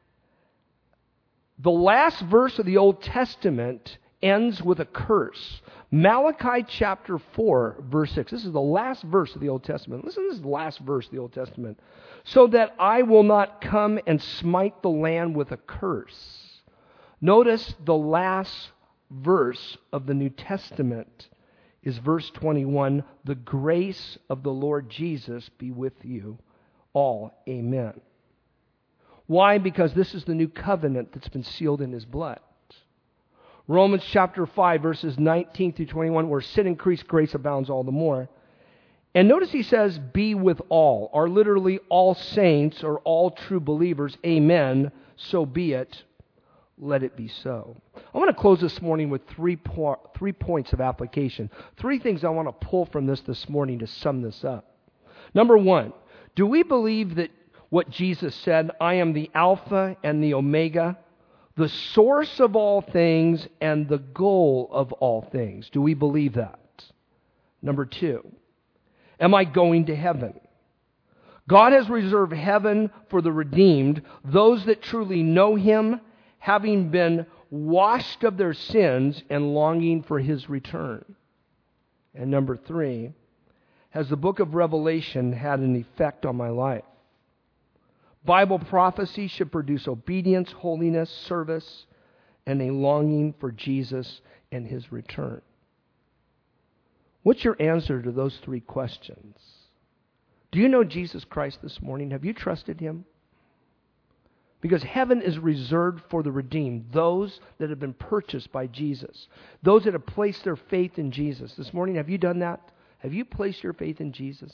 the last verse of the Old Testament ends with a curse. Malachi chapter four, verse six. This is the last verse of the Old Testament. Listen, this is the last verse of the Old Testament. So that I will not come and smite the land with a curse. Notice the last verse of the New Testament is verse twenty-one, the grace of the Lord Jesus be with you all. Amen. Why? Because this is the new covenant that's been sealed in His blood. Romans chapter five, verses nineteen through twenty-one, where sin increased, grace abounds all the more. And notice he says, be with all, or literally all saints or all true believers. Amen. So be it. Let it be so. I want to close this morning with three po- three points of application. Three things I want to pull from this this morning to sum this up. Number one, do we believe that what Jesus said, I am the Alpha and the Omega, the source of all things and the goal of all things? Do we believe that? Number two, am I going to heaven? God has reserved heaven for the redeemed, those that truly know Him, having been washed of their sins and longing for His return. And number three, has the book of Revelation had an effect on my life? Bible prophecy should produce obedience, holiness, service, and a longing for Jesus and His return. What's your answer to those three questions? Do you know Jesus Christ this morning? Have you trusted Him? Because heaven is reserved for the redeemed, those that have been purchased by Jesus, those that have placed their faith in Jesus. This morning, have you done that? Have you placed your faith in Jesus?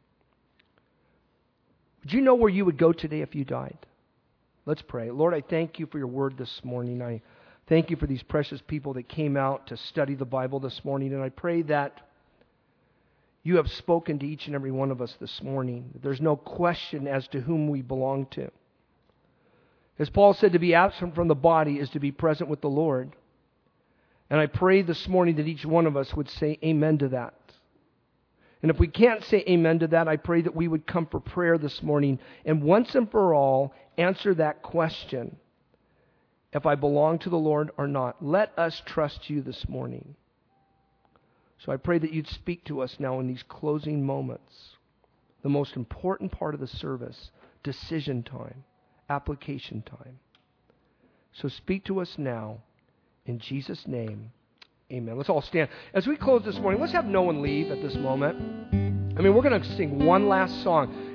Would you know where you would go today if you died? Let's pray. Lord, I thank You for Your word this morning. I thank You for these precious people that came out to study the Bible this morning. And I pray that You have spoken to each and every one of us this morning. There's no question as to whom we belong to. As Paul said, to be absent from the body is to be present with the Lord. And I pray this morning that each one of us would say amen to that. And if we can't say amen to that, I pray that we would come for prayer this morning and once and for all answer that question. If I belong to the Lord or not, let us trust You this morning. So I pray that You'd speak to us now in these closing moments. The most important part of the service, decision time. Application time. So speak to us now. In Jesus' name, amen. Let's all stand. As we close this morning, let's have no one leave at this moment. I mean, we're going to sing one last song.